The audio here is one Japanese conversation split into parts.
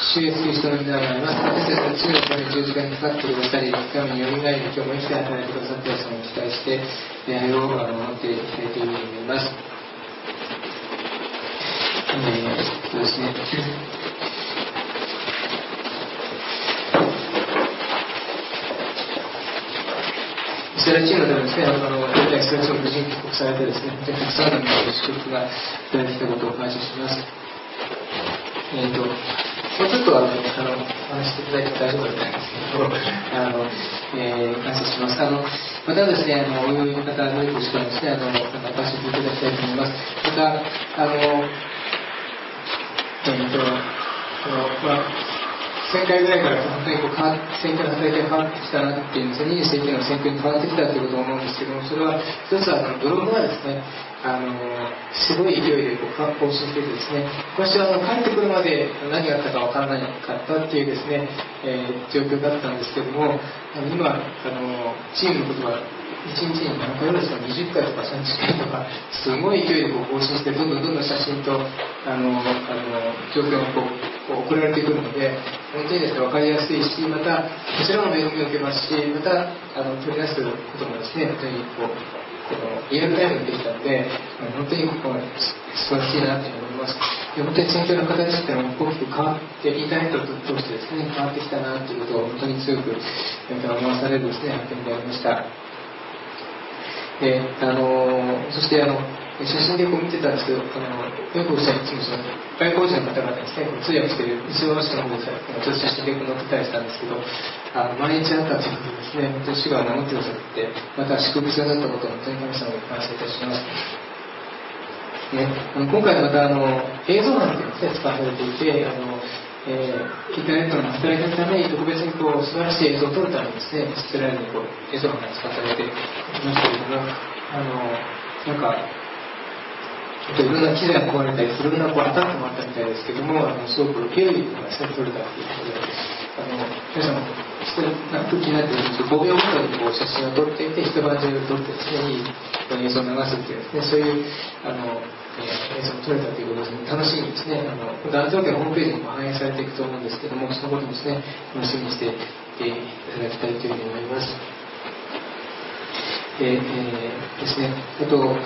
主イエスキリストの皆があります。私たちの罪のために十字架にかかってくださり、神によみがえり、今日も生きて働いてくださった様に期待して、出会いを持っていきたいというふうに思います。そうですね。イスラエルチームではですね、大体イスラエルチーム無事に帰国されてですね、たくさんの祝福がいただきたことを感謝します。もうちょっと話していただいて大丈夫だと思いますけど、感謝します。またですね、お呼びの方、どういうことかですね、お貸していただきたいと思います。また、1000回ぐらいから本当に選挙の働きが変わってきたなっていうんですよ。20世紀の選挙に変わってきたということを思うんですけども、それは一つはドローンがですね、すごい勢いで更新していてですね、私は帰ってくるまで何があったか分からなかったっていうですね、状況だったんですけども、今チームのことは1日に何回ぐらいですか、20回とか30回とかすごい勢いで更新して、どんどん写真と状況が送られてくるので、本当にですね、分かりやすいし、またこちらも恵みを受けますし、また取り出すこともですね、本当にリアルタイムにできたので、本当に素晴らしいなと思います。で、本当に選挙の形っていうのは大きく変わって、インターネットを通してですね、変わってきたなということを本当に強く思わされるですね、発見でありました。で、そして写真で見てたんですけど、よくおっしゃいつも外国人の方々ですね、通訳している西尾市の方でちょっと写真で載ってたりしたんですけど、毎日あったということですね、本当に主が守ってくださって、また祝福されたことを本当に神様に感謝いたします。ね、今回また映像なんていうのが、ね、使われていて、インターネットの働きのために特別に素晴らしい映像を撮るためにですね、イスラエルに映像が使われていましたけれども、なんかいろんな機材が壊れたり、いろんなアタックもあったみたいですけども、すごく良いのが撮れたということで、皆さんも気になっているんですけど、5秒ごとに写真を撮っていて、一晩中撮ってですね、いい映像を流すっていうですね、そういう映像を撮れたということで、楽しみにですね、団長家のホームページにも反映されていくと思うんですけども、そのこともですね、楽しみにしていただきたいというふうに思います。ですね、あと、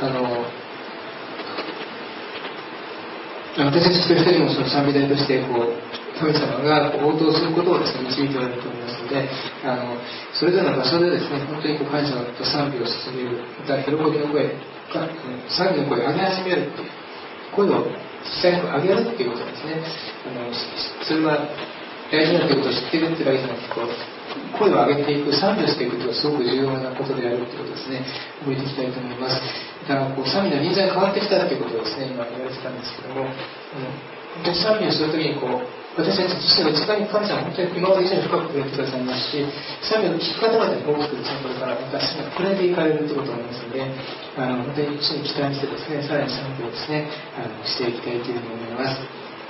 私たち一人一人もその賛美台として神様が応答することをですね、導いておられると思いますので、それぞれの場所でですね、本当に神様と賛美を捧げる、また喜びの声が、賛美の声を上げ始めるっていう、声を実際に上げるっていうことですね。それは大事なということを知っているってだけじゃなくて、声を上げていく、賛美をしていくというのはすごく重要なことであるということですね、覚えていきたいと思います。だから賛美の人数が変わってきたということをですね、今言われてたんですけども、本当に賛美をするときに私たち自身が一番神様本当に今まで以上に深く触れてくださいますし、賛美を聞く方々に大きくですね、これからまた賛美が触れていかれるということを思いますので、本当に一緒に期待してですね、さらに賛美をですね、していきたいというふうに思います。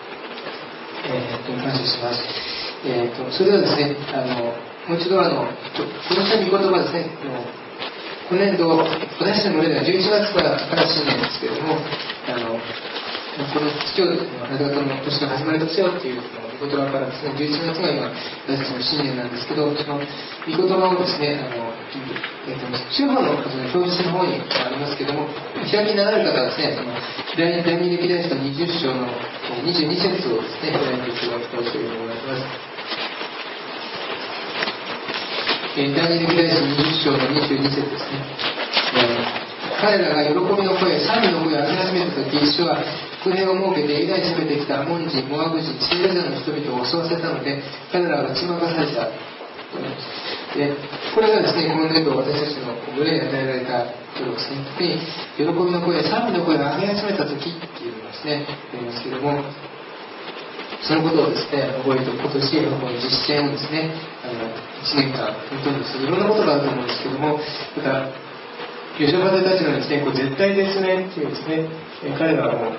感謝します。それではですね、もう一度この下御言葉ですね、今年度、私たちの群れでは11月から新しい年ですけれども、この月を、あなた方の年の始まりですよっていう御言葉からですね、11月が今、私たちの新年なんですけど、その御言葉をですね、中央の表示の方にありますけども、開きになられる方はですね、第二歴代史の20章の22節をですね、開いていただきたいというふうに思います。第二歴代史20章の22節ですね。彼らが喜びの声、賛美の声を上げ始めたとき、主は伏兵を設けて、以来攻めてきたアモン人、モアブ人、シリア人の人々を襲わせたので、彼らは打ち負かされた。で、これがですね、今年度私たちの群れに与えられたことですね。特に喜びの声、賛美の声を上げ始めたときっていうのがですね、ありますけども、そのことをですね、覚えて今年のこの実践をですね、1年間、本当にですね、いろんなことがあると思うんですけども、また、吉田たちのですね、絶対絶命っていうですね、彼らはもう、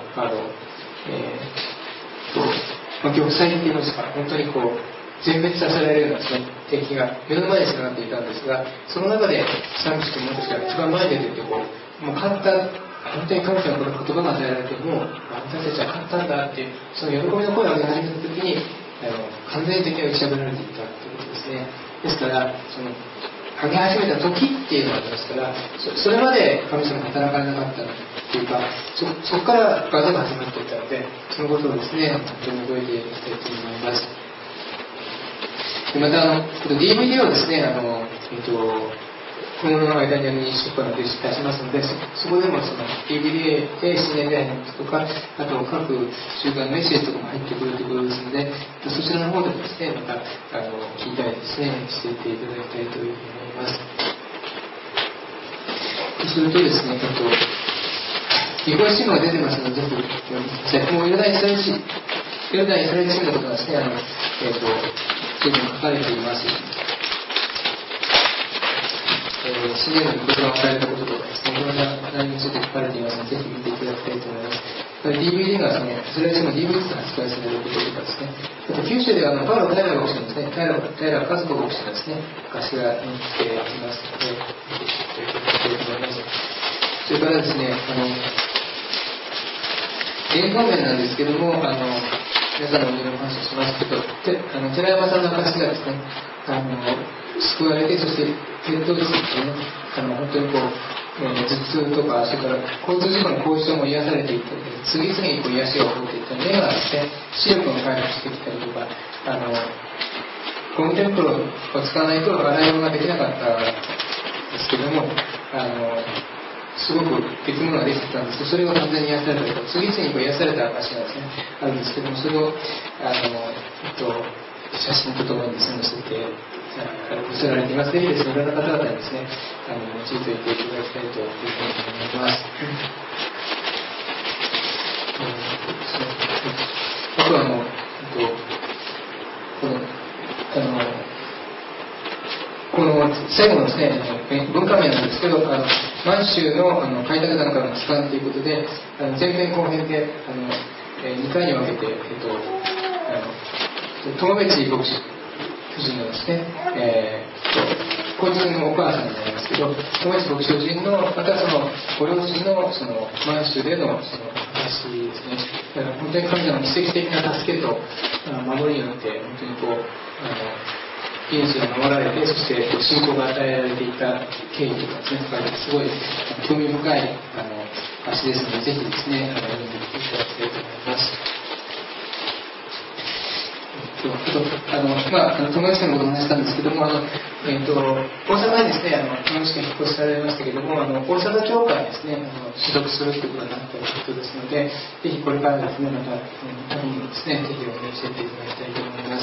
玉砕って言いますか、本当に全滅させられるようなですね、敵が目の前に迫っていたんですが、その中で賛美しても私が一番前に出ていて、もう簡単、本当に神様の言葉が与えられて、もう私たちは簡単だっていう、その喜びの声を上げ始めた時に、 完全的に打ち破られていたということですね。ですから上げ始めた時っていうのがありますから、それまで神様が働かれなかったというか、そこから技が始まっていったので、そのことをですね、本当に覚えていきたいと思います。でまたDVD をですね、この間に2週間で出しますので、そこでもDVD で新年礼拝のこととか、あと各週間のメッセージとかも入ってくるということですので、そちらの方でもですね、また聞いたりですね、していていただきたいというふうに思います。それとですね、ニコラシームが出てますので、ぜひ読んでください。もうヨダイスラエル人のことがですね、随分書かれています。新年の御言葉を与えたこととかですね、いろんな内容について書かれていますので、ぜひ見ていただきたいと思います。DVD がですね、イスラエル人の DVD と発売されることとかですね、あと九州ではパウロ・タイラー牧師のですね、タイラー・カズコ牧師がですね、頭に来ていますので、見ていただきたいと思います。それからですね、伝言面なんですけども、皆さんのお見の話をしますけど、寺山さんの証がですね、救われて、そして血糖値ですね、本当に頭痛とか、それから交通事故の後遺症も癒されていったり、次々に癒しを起こっていった目がですね、視力も回復してきたりとか、ゴムテンプロを使わないと洗い物ができなかったんですけども、すごく別物ができてたんですけど、それが完全に癒されたりとか、次々に癒された証がですね、あるんですけども、それを写真とともにですね、載せて載せられています。ぜひですね、いろんな方々にですね、用いていていただきたいというふうに思います。あとはこの最後のですね、文化名なんですけど、満州の開拓団からの帰還ということで、前編後編で2回に分けて、友別牧師夫人のですね、こいつのお母さんになりますけど、友別牧師夫人のまたご両親の満州での話ですね。だから本当に神様の奇跡的な助けと守りによって本当に命が守られて、そして信仰が与えられていた経緯とかですね、すごい興味深い話ですので、ぜひですね、読んでみていただきたいと思います。友達のことを話したんですけども、大阪にですね、友達が引っ越しされましたけども、大阪教会にですね、所属するということになったということですので、ぜひこれからですね、また他にもですね、ぜひお願いしていただきたいと思います。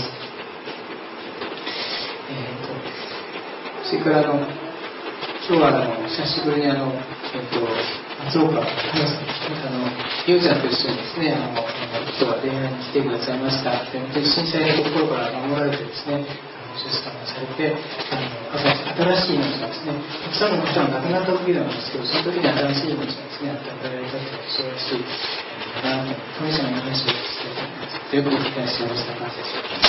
それから今日は久しぶりに松岡ゆうちゃんと一緒にですね、今日は恋愛に来てくださいました。で本当に震災のところから守られてですね、出産をされて、新しい命がですね、たくさんの方が亡くなった時なんですけど、その時に新しい命がですね、与えられたというそうですし、神様の話をしたいと思います。ということで、幸せな感謝します。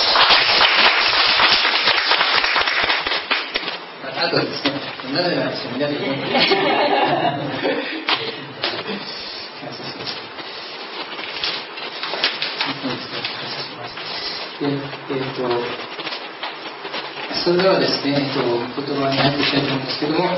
あとですね、なぜならですね、みんなで読んで感謝します。それではですね、言葉に入っていきたいと思うんですけども、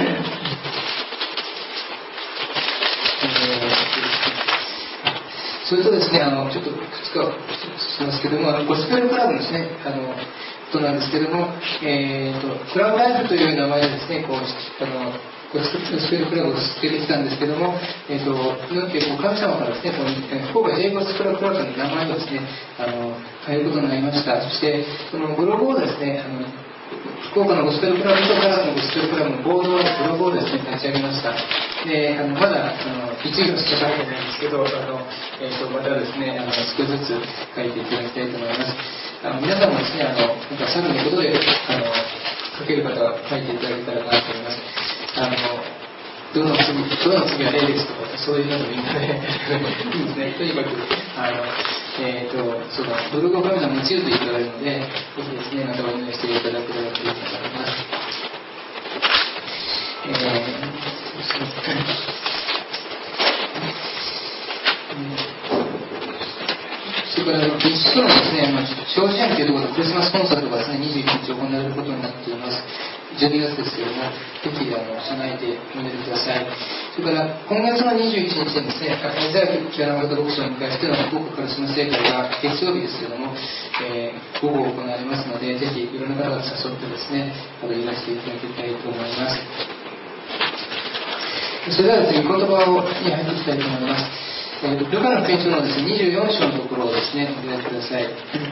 それとですね、ちょっといくつかしますけども、ゴスペルクラブのですね、ことなんですけども、クラブライフという名前でですね、ゴスペルクラブを続けてきたんですけども、神様からですね、福岡 J ゴスペルクラブの名前をですね、変えることになりました。そして、そのブログをですね、福岡のゴスペルクラブとカラスのゴスペルクラブのボードのブログをですね、立ち上げました。で、まだ1行しか書いてないんですけど、またですね、少しずつ書いていただきたいと思います。皆さんもですね、さらにことで書ける方は書いていただけたらなと思います。どの次は A ですとか、そういうのもいいので、いいですね。とにかく、ブログを神様に用いていただくので、ぜひですね、またお願いしていただければというふうに思います。それから西区のですね、幼稚園というところでクリスマスコンサートがですね、21日行われることになっています。12月ですけれども、ぜひ備えておめでください。それから今月の21日にですね、イザヤキラマ型牧師を迎えての午後からその聖会が月曜日ですけれども、午後行われますので、ぜひいろんな方が誘ってですね、いらしていただきたいと思います。それではですね、御言葉に入っていきたいと思います。ルカの福音書のですね、24章のところをですね、お開きください。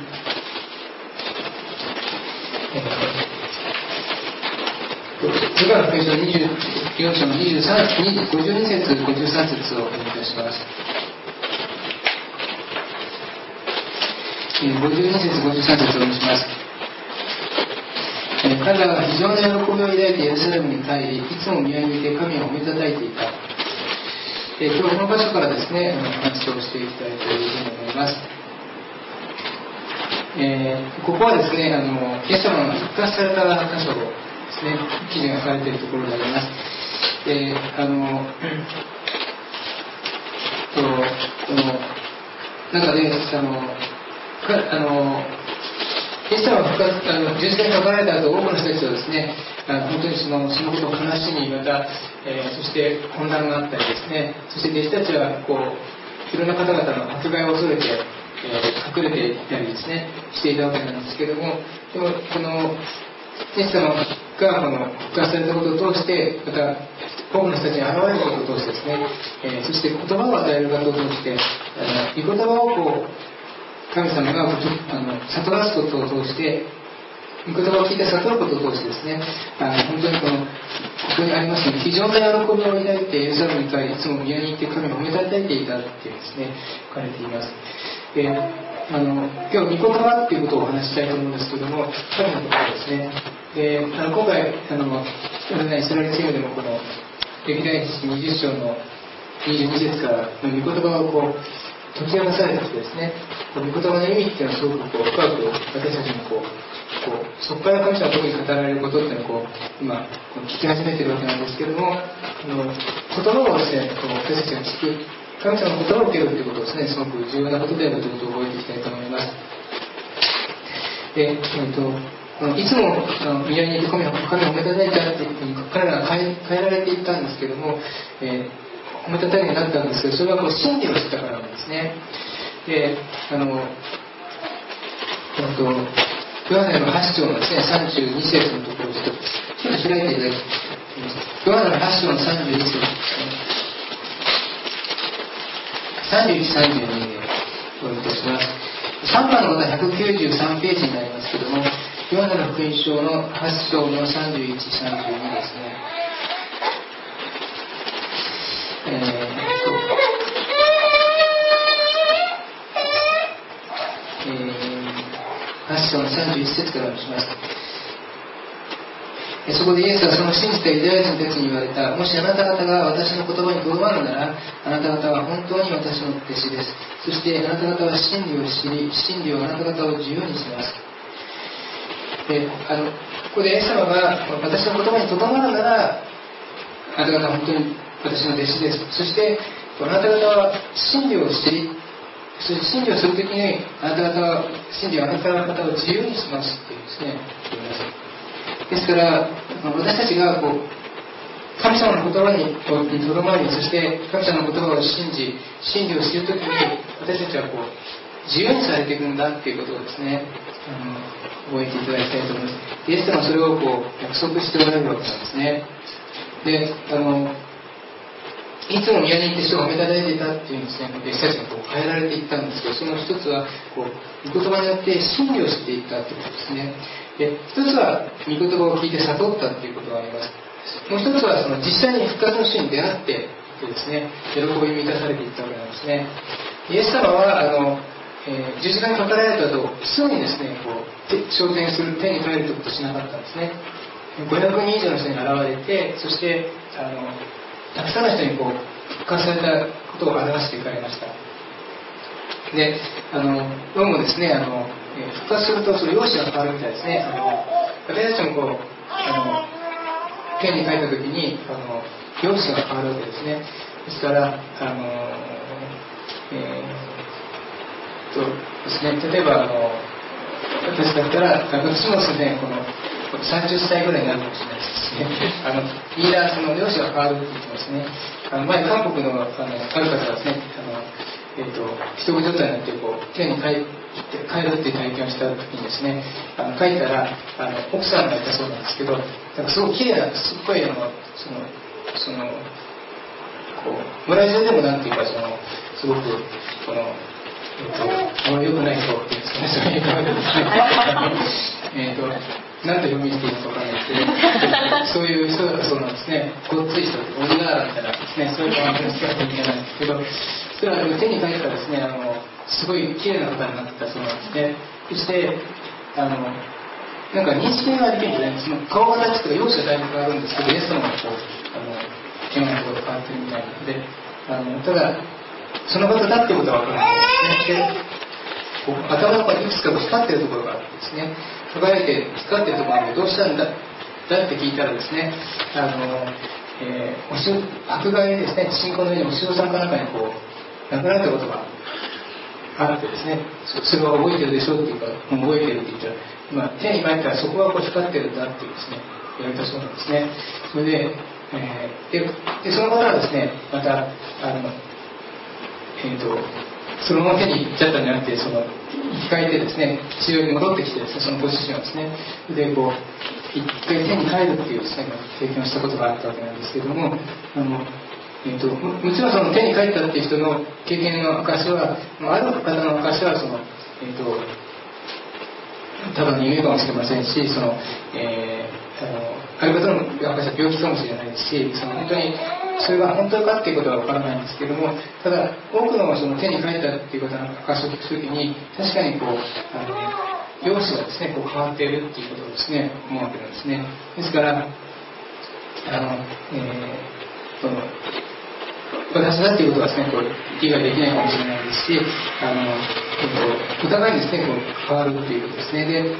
ルカの福音書の24章の52節、53節をお読みいたします。52節、53節をお読みします。彼らは非常な喜びを抱いてエルサレムに帰り、いつも宮にいて神を褒めたたいていた。今日この場所からですね、話をしていきたいというふうに思います。ここはですね、イエス様が復活された箇所ですね、記事が書かれているところであります。この中で、イエス様が十字架にかかられた後、多くの人たちはですね、本当にそのことを悲しみ、また、そして混乱があったりですね、そして弟子たちはいろんな方々の迫害を恐れて、隠れていたりですね、していたわけなんですけれども、でもこのイエス様が復活されたことを通して、また多くの人たちに現れることを通してですね、そして言葉を与えることを通して、御言葉を神様が悟らすことを通して、御言葉を聞いて悟ることを通してですね、本当にここにありますように、非常な喜びを抱いてエルサレムに帰り、いつも宮に行って神を褒めたたえていたっていうですね、書かれています。今日御言葉っていうことをお話ししたいと思うんですけども、神の言葉ですね。今回イスラエルチームでもこの歴代史20章の22節からの御言葉を解き明かされてきてですね、御言葉の意味っていうのはすごく深く私たちにそこから神様が特に語られることっていうのを今聞き始めているわけなんですけども、言葉をですね、私たちが聞く、神様の言葉を受けるということをですね、すごく重要なことであるということを覚えていきたいと思います。いつも宮にいて神を褒めたたいたっていうふうに彼らが変えられていったんですけども、褒めたたえになったんですけど、それは真理を知ったからなんですね。で、ヨハネの8章のですね、32節のところをちょっと開いていただきます。ヨハネの8章の31節ですね。31、32でお読みいたします。3番の方は193ページになりますけども、ヨハネの福音書の8章の31、32ですね。8章の31節からお読みします。そこでイエスはその信じたユダヤ人たちに言われた。もしあなた方が私の言葉にとどまるなら、あなた方は本当に私の弟子です。そしてあなた方は真理を知り、真理はあなた方を自由にします。ここでイエス様が私の言葉にとどまるなら、あなた方は本当に私の弟子です。そしてあなた方は真理を知り、そして真理をするときにあなた方は真理はあなた方を自由にしますっていうですね、言います。ですから私たちが神様の言葉にとどまり、そして神様の言葉を信じ、真理を知るときに私たちは自由にされていくんだっていうことをですね、覚えていただきたいと思います。イエス様はそれを約束しておられるわけなんですね。で、いつも宮に行って人が褒めたたえていたっていうんですね、弟子たちが変えられていったんですけど、その一つは御言葉によって真理を知っていったということですね。で、一つは御言葉を聞いて悟ったということがあります。もう一つは実際に復活の主に出会ってですね、喜びに満たされていったわけなんですね。イエス様は十字架にかかられた後、すぐにですね、昇天する、天に帰るということをしなかったんですね。500人以上の人に現れて、そしてたくさんの人に復活されたことを表していかれました。で、どうもですね、復活するとその容姿が変わるみたいですね。私たちも天に帰った時に容姿が変わるわけですね。ですからですね、例えば私だったら、私もですね、この30歳ぐらいになるかもしれないですね。みんなその容姿が変わるって言ってますね。前韓国のある方がですね、一言状態になって手に帰るっていう体験をした時にですね、書いたら奥さんがいたそうなんですけど、すごく綺麗な、すっごい村中でもなんていうかすごくあまり良くない人っていうんですかね、そういう感じですね。なんと読みしていいのかわからないですけど、そういう人だったそうなんですね。ごっつい人、オリガーラみたいなですね、そういうのを使っていけないんですけど、それは手に書いたらですね、すごい綺麗な方になってたそうなんですね。そしてなんか認識ができるんですね。その顔形とか容姿がだいぶ変わるんですけど、イエス様が変なところで変わってるみたいなので、ただその方だっていうことは分からないですね。で頭のいくつか光ってるところがあってですね、輝いて光ってるところがどうしたんだって聞いたらですね、迫害ですね、信仰の上にお城さんかなんかに亡くなったことがあってですね、それは覚えてるでしょっていうか、覚えてるって言ったら、手に巻いたらそこが光ってるんだってですね、言われたそうなんですね。それで、その方はですね、またそのまま手に行っちゃったんじゃなくて、生き返ってですね、治療に戻ってきてですね、そのポジションをですね、で一回手に帰るっていうですね、経験をしたことがあったわけなんですけれども、もちろんその手に帰ったっていう人の経験の証は、ある方の証はただの夢かもしれませんし、ある方の証は病気かもしれないですし、本当にそれが本当かっていうことは分からないんですけども、ただ多くの手に書いたっていう方の証を聞くときに、確かに様子がですね、変わっているっていうことをですね、思うわけなんですね。ですから私だっていうことはですね、理解できないかもしれないですし、お互いにですね、変わるっていうことですね。で、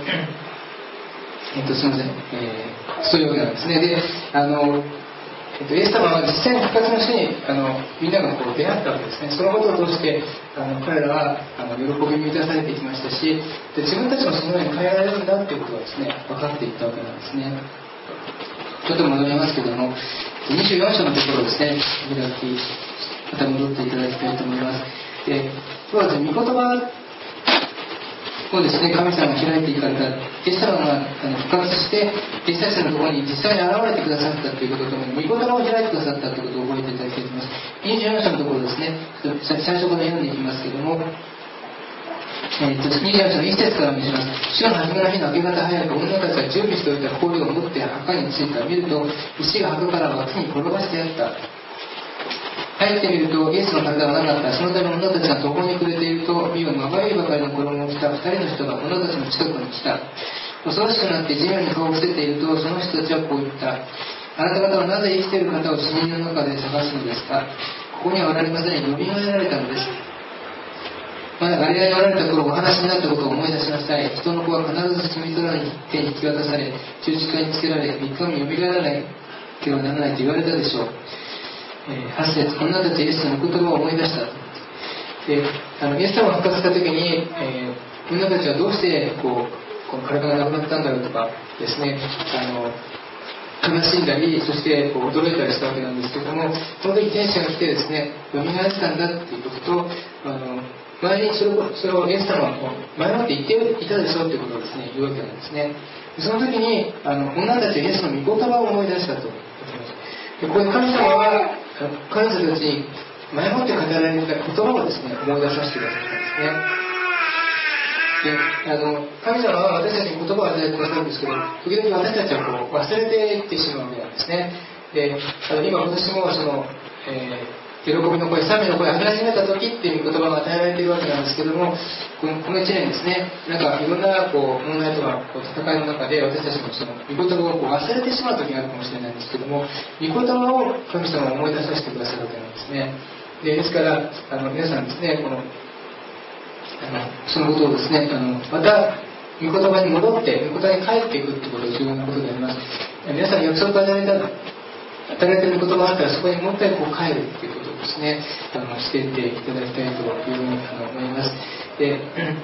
すみません、そういうわけなんですね。で、イエス様は実際に復活の日にみんなが出会ったわけですね。そのことを通して彼らは喜びに満たされていきましたし、で自分たちもそのように変えられるんだっていうことがですね、分かっていったわけなんですね。ちょっと戻りますけども、24章のところですね、また戻っていただきたいと思います。で、今日は御言葉をですね、神様が開いていかれた、イエス様が復活して、弟子たちのところに実際に現れてくださったということともに、御言葉を開いてくださったということを覚えていただきたいと思います。24章のところですね、最初から読んでいきますけども、24章の1節から見します。主の初めの日の明け方早く、女たちが準備しておいた氷を持って墓に着いた。見ると、石が墓から脇に転がしてあった。入ってみるとイエスの体はなかった。そのため女たちが途方に暮れていると、見よまばゆいばかりの衣を着た2人の人が女たちの近くに来た。恐ろしくなって地面に顔を伏せていると、その人たちはこう言った。あなた方はなぜ生きている方を死人の中で探すのですか。ここにはおられません。よみがえられたのです。まだガリラにおられた頃お話になったことを思い出しなさい。人の子は必ず罪人らに手に引き渡され、十字架につけられ、3日目よみがえらなければならないと言われたでしょう。8節、女たちイエスの言葉を思い出した。で、イエス様が復活した時に、女たちはどうしてこの体がなくなったんだろうとかですね、悲しんだり、そして驚いたりしたわけなんですけども、その時天使が来てですね、蘇ったんだっていうことと、前にそれをイエス様は前もって言っていたでしょうということをですね、言うわけなんですね。その時に女たちはイエスの御言葉を思い出したと言っています。でここで神様は彼女たちに前もって語られた言葉をですね、思い出させてくださったんですね。で神様は私たちに言葉を与えてくださるんですけど、時々私たちは忘れていってしまうわけなんですね。で今私も喜びの声、賛美の声を上げ始めた時っていう言葉が与えられているわけなんですけども、この1年ですね、なんかいろんな問題とか戦いの中で私たちもその御言葉を忘れてしまう時があるかもしれないんですけども、御言葉を神様は思い出させてくださるわけなんですね。ですから皆さんですね、そのことをですね、また御言葉に戻って御言葉に帰っていくってことが重要なことであります。皆さんに約束が与えられた与えられている言葉があったらそこにもう一回こう帰るっていうことをですねしていっていただきたいというふうに思います。で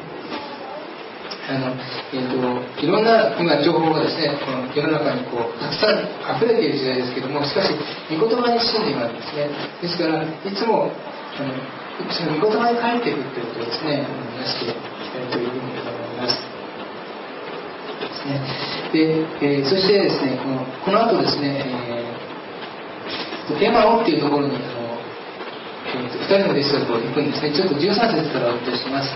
いろんな今情報がですねこの世の中にこうたくさん溢れている時代ですけども、しかし御言葉に信じがあるんですね。ですからいつもその御言葉に帰っていくということをですね目指していきたいというふうに思います。でそしてですねこの後ですね、エマオっていうところに2人の弟子がこう行くんですね。ちょっと13節からお伝えします。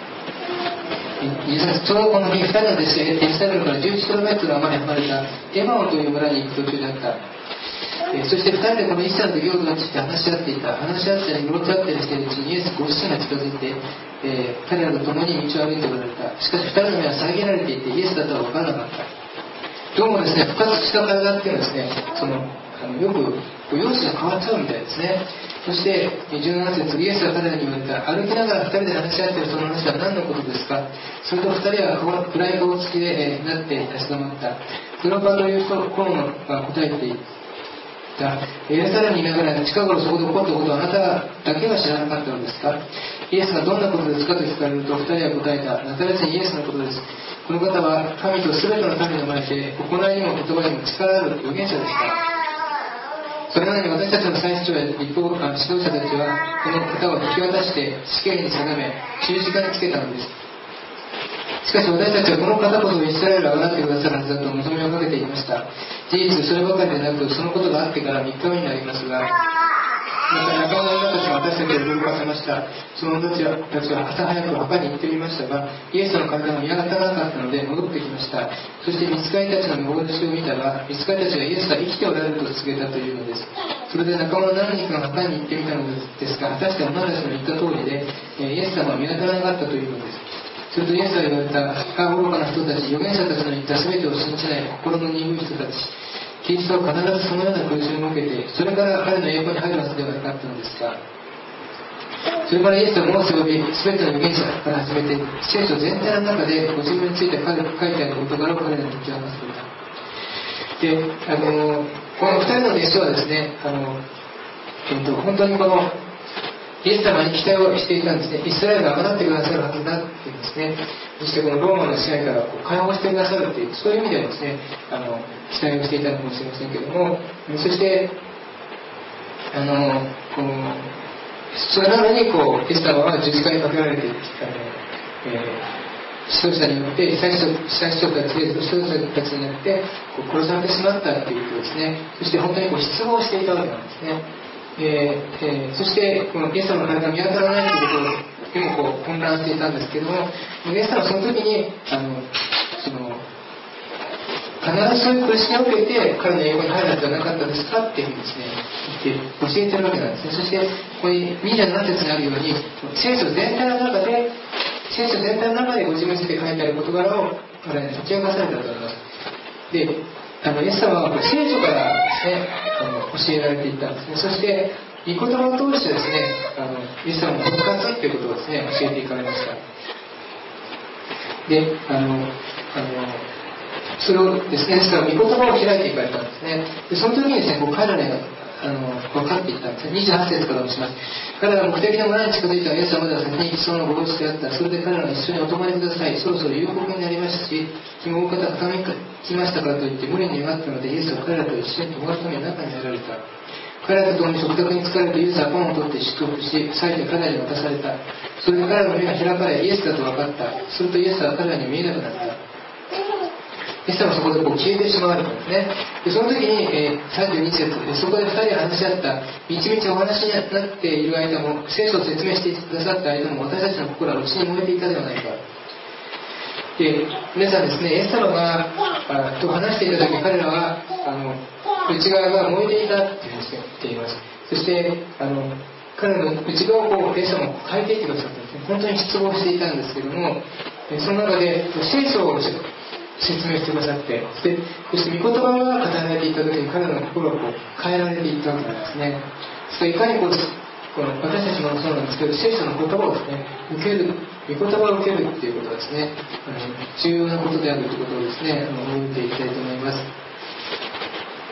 ちょうどこの日2人の弟子がエルサレムから 11km 余り離れたエマオという村に行く途中であった。そして2人でこの一切の出来事について話し合っていた。話し合ったり、乗って合ったりしているうちにイエスご自身が近づいて、彼らと共に道を歩いておられた。しかし2人の目は遮られていて、イエスだとは分からなかった。どうもですね、復活した体っていうのはですね、よく容姿が変わっちゃうみたいですね。そして17節、イエスは彼らに言われた。歩きながら2人で話し合っているその話は何のことですか。それと2人は暗い顔つきでなって立ち止まった。クロパという人コロナが答えていた。エルサレムにいながら近頃そこで起こったことをあなただけは知らなかったのですか。イエスがどんなことですかと聞かれると2人は答えた。ナザレ人イエスのことです。この方は神と全ての民の前で行いにも言葉にも力ある預言者でした。それなのに私たちの祭司長や指導者たちはこの方を引き渡して死刑に定め十字架につけたのです。しかし私たちはこの方こそイスラエルをあがってくださるはずだと望みをかけていました。事実そればかりでなくそのことがあってから3日目になりますが、また仲間の女たちは私たちを驚かせました。その女たちは朝早く墓に行ってみましたが、イエスの体が見当たらなかったので戻ってきました。そして御使いたちの見殺しを見たら、御使いたちがイエスが生きておられると告げたというのです。それで仲間の何人かが墓に行ってみたのですが、果たして女たちの言った通りで、イエス様は見当たらなかったというのです。するとイエスは言われた。愚かな人たち、預言者たちの言った全てを信じない心の鈍い人たち。キリストは必ずそのような苦しみを受けて、それから彼の栄光に入るはずではなかったのですが、それからイエスはモーセを呼び、全ての預言者から始めて、聖書全体の中でご自分について書いてある事柄を彼らに解き明かしていた。で、この2人の弟子はですね、本当にこのイエス様に期待をしていたんですね。イスラエルが贖ってくださるはずだっていうんですね。そしてこのローマの支配から解放してくださるっていう、そういう意味ではですね、期待をしていたのかもしれませんけれども、そしてそれなのにイエス様は十字架にかけられて指導者によって最初たちによって殺されてしまったということですね。そして本当に失望していたわけなんですね。そしてこのイエス様の体が見当たらないということにも混乱していたんですけれども、イエス様はその時に必ずそういう苦しみを受けて彼の栄光に入るはずはなかったですかっていうふうにですね言って教えてるわけなんですね。そしてここに27節にあるように聖書全体の中でご自分について書いてある事柄を彼らに解き明かされたと思います。でイエス様は聖書からですね教えられていたんですね。そして御言葉を通してですねイエス様の復活ということをですね教えていかれました。でそれをですね、御言葉を開いていかれたんですね。でその時にですね彼らが分かっていったんですね。28節からおします。彼らが目的の村に近づいたイエスはまだ先にそのご落ちであった。それで彼らが一緒にお泊まりください。そろそろ夕刻になりましたし、日も大方傾きましたからといって無理に願ったので、イエスは彼らと一緒に泊まるために中に入られた。彼らと共に食卓に疲れるとイエスはパンを取って祝福し、裂いて彼らに渡された。それで彼らの目が開かれ、イエスだと分かった。するとイエスは彼らに見えなくなった。イエス様はそこで消えてしまわれたんですね。でその時に、32節そこで2人が話し合ったみちみちお話になっている間も聖書を説明してくださった間も私たちの心は内に燃えていたではないか。で皆さんですねイエス様がと話していた時彼らは内側が燃えていたって言っています。そして彼らの内側をイエス様が変えていってくださったんですね。本当に失望していたんですけども、その中で聖書を説明してくださって、そして御言葉が語られていた時に彼らの心を変えられていったわけなんですね。それいかにこの私たちもそうなんですけど聖書の言葉をですね受ける、御言葉を受けるっていうことはですね重要なことであるということをですね覚えていきたいと思います。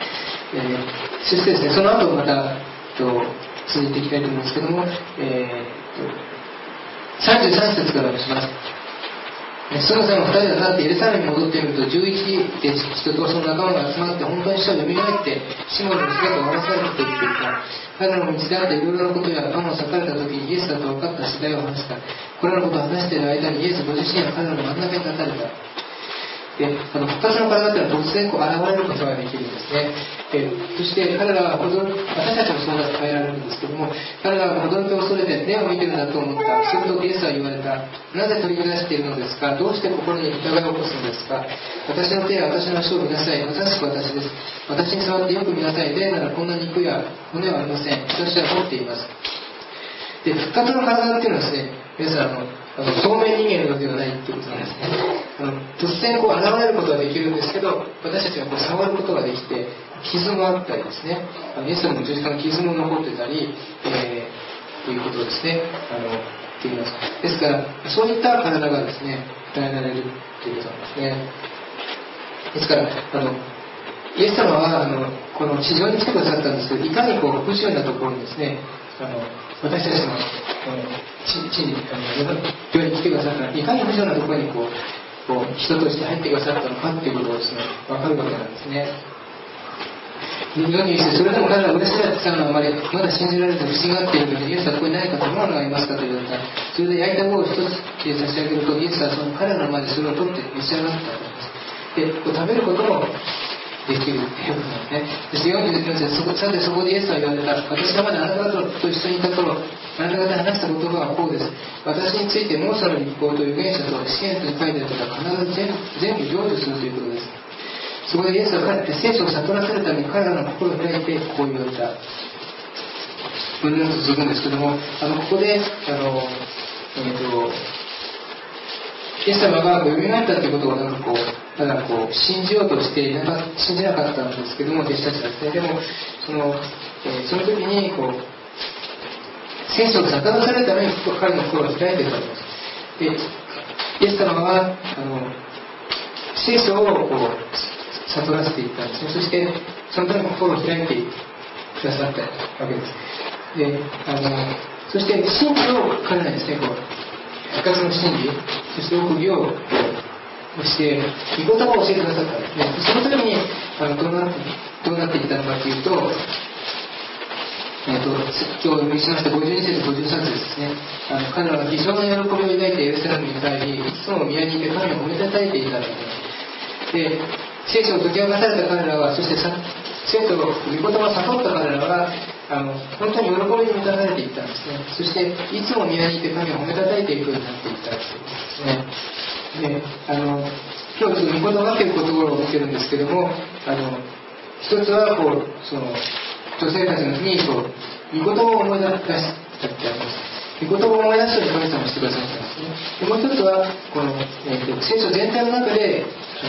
そしてですね、その後また続いていきたいと思うんですけども、33節からします。その際も2人が立ってエルサレムに戻ってみると、11で人とその仲間が集まって本当に死者を蘇ってシモンの姿を現されたと言っていた。彼らの道であっていろいろなことやパンを裂かれた時にイエスだと分かった次第を話した。これらのことを話している間にイエスご自身は彼らの真ん中に立たれた。で、復活の体というのは突然現れることができるんですね。そして彼らは私たちもそうだと変えられるんですけども、彼らは驚きを恐れて目を見てるんだと思った。するとイエスは言われた。なぜ取り乱しているのですか？どうして心に疑いを起こすのですか？私の手や私の足を見なさい。まさしく私です。私に触ってよく見なさい。霊ならこんな肉や骨はありません。私は持っています。で、復活の体っていうのはですね、皆さん透明人間のではないっていうことなんですね。突然現れることはできるんですけど、私たちが触ることができて、傷もあったりですね、イエス様の十字架の傷も残ってたり、ということですね。って言います。ですから、そういった体がですね、与えられるということなんですね。ですから、イエス様はこの地上に来てくださったんですけど、いかに不自由なところにですね、私たちの地に世に来てくださったらいかに不自由なところに人として入ってくださったのかっていうことをですね、分かるわけなんですね。世にしてそれでも彼らが嬉しがってきたのはまだ信じられず不思議がっているので、イエスはここに何か食べ物がありますかと言われた。それで焼いた棒を一つで差し上げると、イエスはその彼らの前でそれを取って召し上がったと言います。で、食べることもできるということなんですね。そして44節、さてそこでイエスは言われた。私がまだあなた方と一緒にいた頃、あなた方が話した言葉はこうです。私についてモーセの律法と預言者と詩篇とに書いてあることは必ず全部成就するということです。そこでイエスは聖書を悟らせるために彼らの心を開いてこう言われた。分類と続くんですけども、ここでイエス様が蘇ったということをただ信じようとして信じなかったんですけども、弟子たちはですね。でもその時に聖書を悟らせるために彼の心を開いていたんです。で、イエス様は聖書を悟らせていったんですね。そしてそのために心を開いてくださったわけです。で、そして真理を彼らにですね、復活の真理、そして奥義を教え、御言葉を教えてくださったんですね。その時にどうなっていったのかというと、今日お読みしました52節と53節ですね。彼らは非常な喜びを抱いてエルサレムに帰り、いつも宮にいて神を褒めたたえていたので、聖書を解き明かされた彼らは、そして聖書を御言葉を悟った彼らは本当に喜びに満たされていったんですね。そしていつも宮にいて神を褒めたたえていくようになっていったんですね。で、今日ちょっと御言葉というところを見てるんですけども、一つはその女性たちの日に御言葉を思い出したってあります。御言葉を思い出すように神様をしてくださったんですね。でもう一つは聖書全体の中で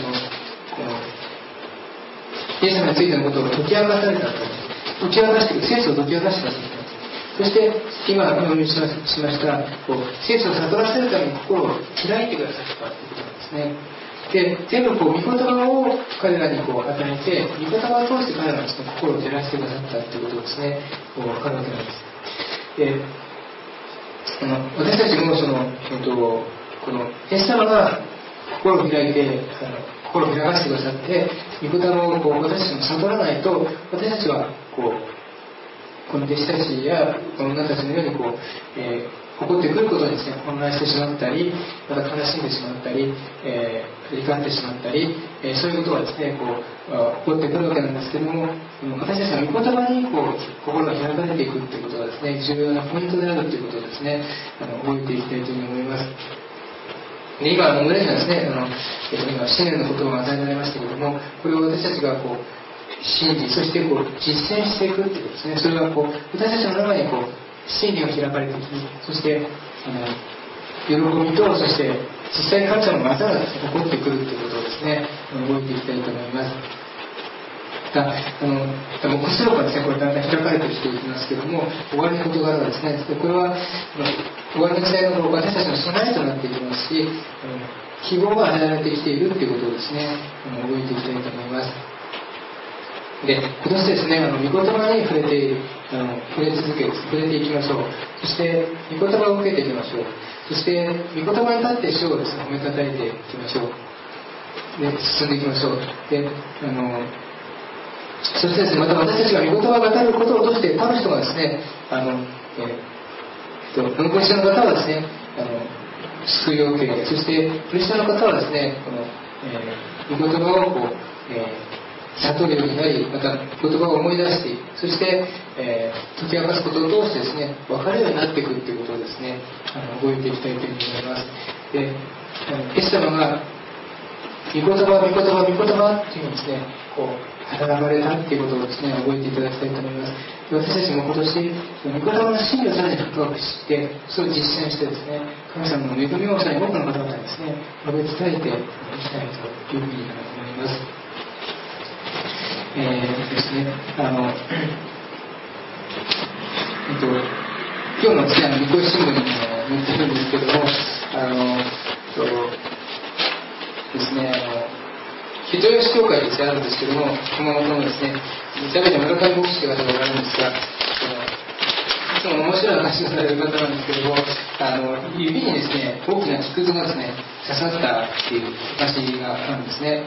イエス様についてのことを解き明かされたと。解き明かして聖書を解き明かしてくださった。そして今お読みしました聖書を悟らせるために心を開いてくださったということなんですね。で、全部御言葉を彼らに与えて、御言葉を通して彼らの心を照らしてくださったということをですね、分かるわけなんです。で、私たちもこのイエス様が心を開いて心を開かせてくださって、御言葉を私たちも悟らないと、私たちはこの弟子たちやこの女たちのように起こってくることにですね、混乱してしまったり、また悲しんでしまったり、怒ってしまったり、そういうことがですね、起こってくるわけなんですけれども、私たちの御言葉に心が開かれていくということがですね、重要なポイントであるということをですね、覚えていきたいというふうに思います。で、今、無礼なですね、今、信念の言葉が与えられましたけれども、これを私たちが信じ、そして実践していくということですね。それは私たちの中に真理が開かれていき、そして喜びと、そして実際に神様の技がですね、起こってくるということをですね、覚えていきたいと思います。目視録がですね、これだんだん開かれてきていきますけれども、終わりの事柄がですね、これは終わりの時代の私たちの備えとなっていきますし、希望が与えられてきているということをですね、覚えていきたいと思います。 で、今年ですね、御言葉に触れていきましょう。そして御言葉を受けていきましょう。そして御言葉に立って主をですね、褒めたたえていきましょう。で、進んでいきましょう。で、そしてですね、また私たちが御言葉を語ることを通して他の人がですね、文化者の方はですね、救いを受け、そしてクリスチャンの方はですね、御言葉をこう、悟るようになり、また言葉を思い出して、そして、解き明かすことを通してですね、分かるようになっていくということをですね、覚えていきたいというふうに思います。で、イエス様が御言葉、御言葉、御言葉っていうのをですね、こう働かれたっていうことをですね、覚えていただきたいと思います。で、私たちも今年、御言葉の真理をさらに深く知って、それを実践してですね、神様の恵みをさらに多くの方々にですね、述べ伝えていきたいというふうに思います。ですね、今日のですね、日光新聞にも載ってるんですけども、ですね、人吉教会であるんですけども、熊本のですね、ダビデ村上牧師という方がおられるんですが、いつも面白い話をされる方なんですけども、指にですね、大きな木くずがですね、刺さったっていう話があるんですね。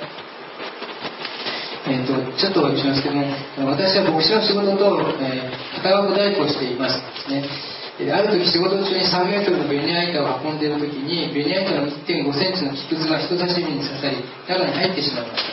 ちょっとお話しますけども、私は牧師の仕事と、片枠代行をしていますね。ある時仕事中に3メートルのベニヤ板を運んでいる時に、ベニヤ板の 1.5 センチの木くずが人差し指に刺さり、中に入ってしまいました。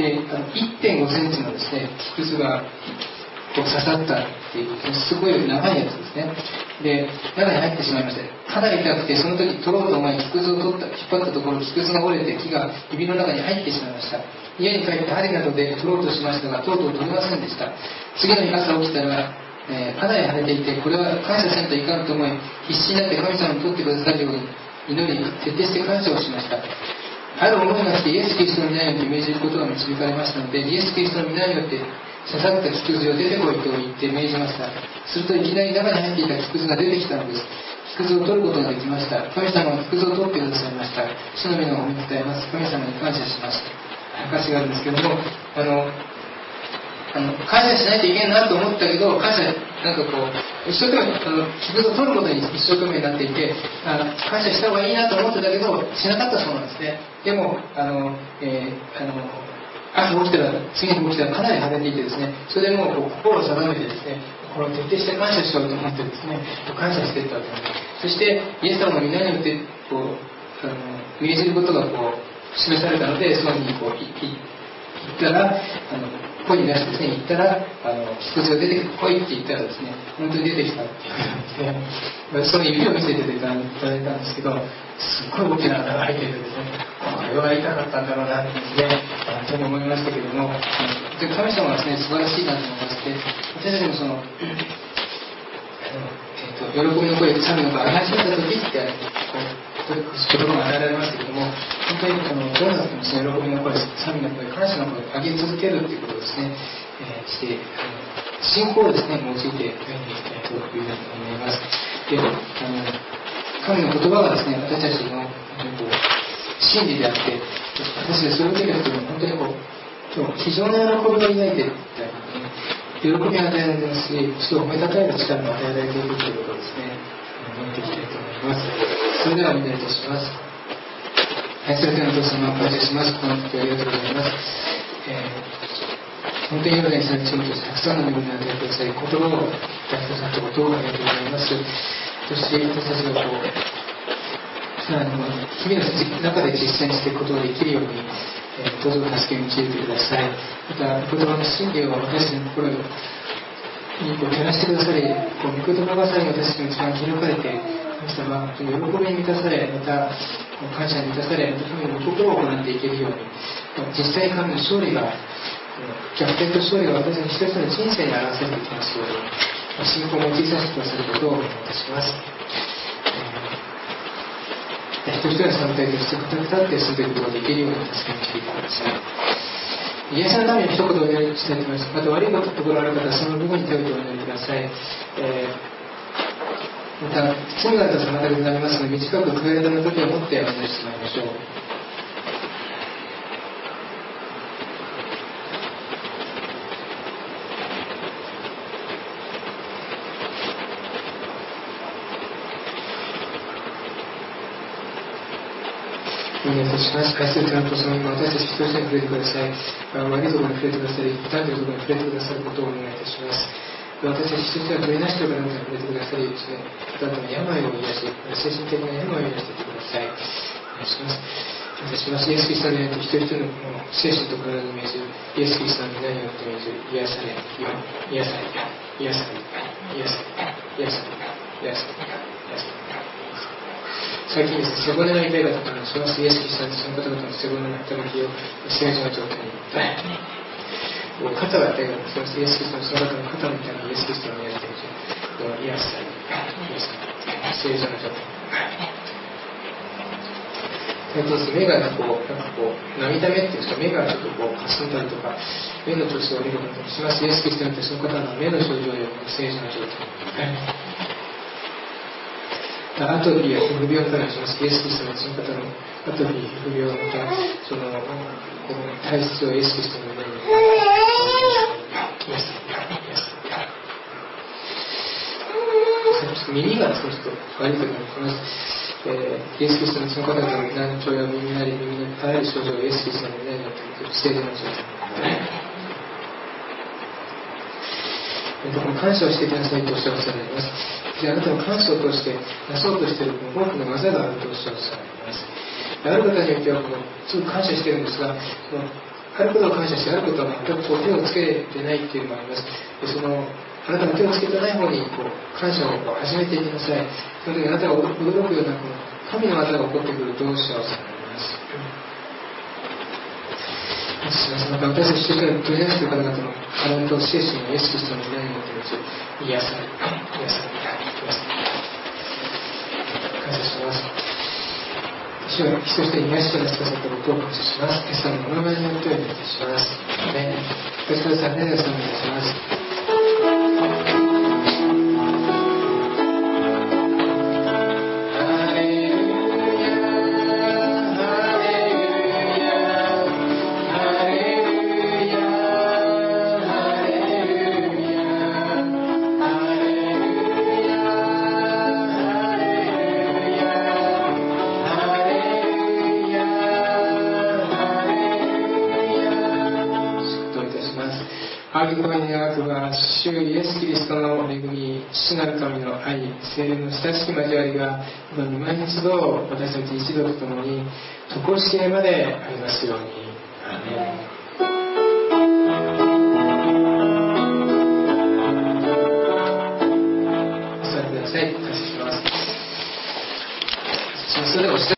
で、1.5 センチのですね、木くずがこう刺さったっていう、すごい長いやつですね。で、中に入ってしまいました。かなり痛くて、その時取ろうと思い、木くずを引っ張ったところ、木くずが折れて木が指の中に入ってしまいました。家に帰って針などで取ろうとしましたが、とうとう取れませんでした。次の日朝起きたら、かなり腫れていて、これは感謝せんといかんと思い、必死になって神様に取ってくださるように祈り、徹底して感謝をしました。ある思いがしてイエス・キリストの皆によって命じることが導かれましたので、イエス・キリストの皆によって刺さった木くずを出てこいと言って命じました。するといきなり中に入っていた木くずが出てきたのです。木くずを取ることができました。神様は木くずを取ってくださいました。主の皆を褒め伝えます。神様に感謝しました。証があるんですけども、感謝しないといけないなと思ったけど、感謝、なんかこう、一生懸命、木くずを取ることに一生懸命になっていて、感謝した方がいいなと思ってたけど、しなかったそうなんですね。でも、朝起きたら、次の日起きたらかなり腫れていてですね、それでもう心を定めてですね、これを徹底して感謝しようと思ってですね、感謝していったわけです。そして、イエス様の皆によって、こう、命じることがこう、示されたので、その日にこう、行ったら、声に出してですね、行ったら、木くずが出てこいって言ったらですね、本当に出てきたっていうことなんですね。その指を見せていただいたんですけど、すっごい大きな穴が開いていてですね、これは痛かったんだろうなってですね、本当に思いましたけども、神様はですね、素晴らしいなと思いまして、私たちもその、喜びの声、賛美の声を上げ始めた時って、言葉が与えられましたけども、本当にどんな時もですね、喜びの声、賛美の声、感謝の声を上げ続けるということをですね、して、信仰をですね、用いて歩んでいきたいというふうに思います。で、神の言葉がですね、私たちの真理であって、私たちそれを受ける人に本当に非常な喜びを抱いている喜びを与えられますし、人を褒めたたえる力も与えられているということをですね、思っていきたいと思います。それではお願いいたします。愛する天のお父様、感謝します。この時ありがとうございます。本当にヨルダンにされているたくさんの恵みを与えてください。言葉を与えてくださったことをありがとうございます。そして私たちがさらに日々の中で実践していくことができるように、どうぞ助けに導いてください。また、御言葉の真理を私たちの心に照らしてくださり、御言葉がさらに私たちの一番開かれて、神様は喜びに満たされ、また感謝に満たされ、また神の心を行っていけるように、実際に神の勝利が、逆転と勝利が私たち一人一人の人生に表されていきますように、信仰を用いさせてくださることをお願いいたします。一人一人の参加で一くたくたって進んでいくことができるように助けにしていてください。イエスのために一言お祈りしたいと思います。また悪いところある方はその部分に手を置いてお祈りください。また罪があると妨げになりますので、短く悔い改めの時を持ってお祈りしてまいりましょう。 お願いいたします。愛する天のお父様、今私たち一人一人に触れてください。悪いところに触れてくださり、傷んでいるところに触れてくださることをお願いいたします。私たち一人一人が取りなしている方々に触れてくださり、あなたの病を癒し、精神的な病を癒していってください。お願いします。私はイエス・キリストによって一人一人の精神と体に命じるイエス・キリストの皆によって命じる癒され、癒され、癒され、癒され、癒され、癒され、癒され。最近ですね、背骨の痛い方からします。イエス・キリストにその方々の背骨の働きを正常な状態に肩が痛いからします。イエス・キリストのその方の肩の痛みをイエス・キリストの宮に対して癒され、正常な状態。最近ですね、目が涙目っていうんですか、目がちょっと霞んだりとか、目の調子が悪いことにします。イエス・キリストによってその方の目の症状よりも正常な状態。アトピーや皮膚病からします。イエス・キリストのその方のアトピー、皮膚病、またその体質をイエス・キリストの胸に耳が少し悪いときに来ます。イエス・キリストのその方の難聴や耳鳴り、耳の耐える症状をイエス・キリストの胸によって正常な状態。感謝をしてくださいとおっしゃられます。あなたの感謝を通してなそうとしている多くの技があるとおっしゃられます。ある方によってはすごく感謝しているんですが、あることを感謝して、あることは全く手をつけてないというのがあります。あなたが手をつけてない方に感謝を始めていきなさい。その時あなたが驚くような神の技が起こってくるとおっしゃられます。また私たち一人一人取り出している方々の体と精神をイエス・キリストの皆によって癒され、癒され、癒され。感謝します。主は一人一人に癒しを出してくださったことを感謝します。イエス様のお名前によってお願いいたします。お疲れ様です。お願いします。主イエス・キリストの恵み、父なる神の愛、聖霊の親しき交わりが今に毎日度私たち一同とともに常しえまでありますように。アーメン。お座りください。感謝します。それでは